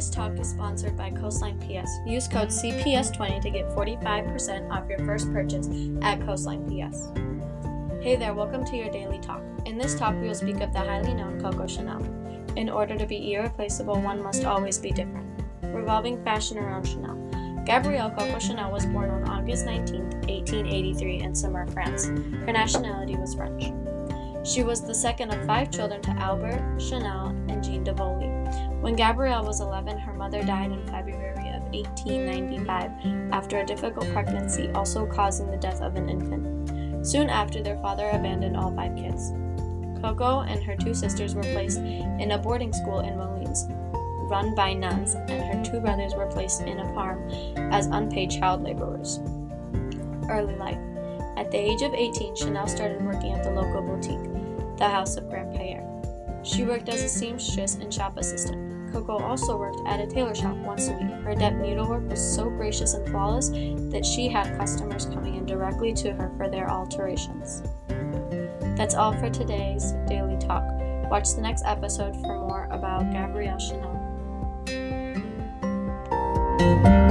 This talk is sponsored by Coastline PS. Use code CPS20 to get 45% off your first purchase at Coastline PS. Hey there, welcome to your daily talk. In this talk, we will speak of the highly known Coco Chanel. In order to be irreplaceable, one must always be different. Revolving fashion around Chanel. Gabrielle Coco Chanel was born on August 19, 1883 in Saumur, France. Her nationality was French. She was the second of 5 children to Albert, Chanel, and Jean de Voli. When Gabrielle was 11, her mother died in February of 1895 after a difficult pregnancy, also causing the death of an infant. Soon after, their father abandoned all 5 kids. Coco and her 2 sisters were placed in a boarding school in Moulins, run by nuns, and her 2 brothers were placed in a farm as unpaid child laborers. Early life. At the age of 18, Chanel started working at the local boutique, the House of Grand Pierre. She worked as a seamstress and shop assistant. Coco also worked at a tailor shop once a week. Her adept needlework was so gracious and flawless that she had customers coming in directly to her for their alterations. That's all for today's Daily Talk. Watch the next episode for more about Gabrielle Chanel.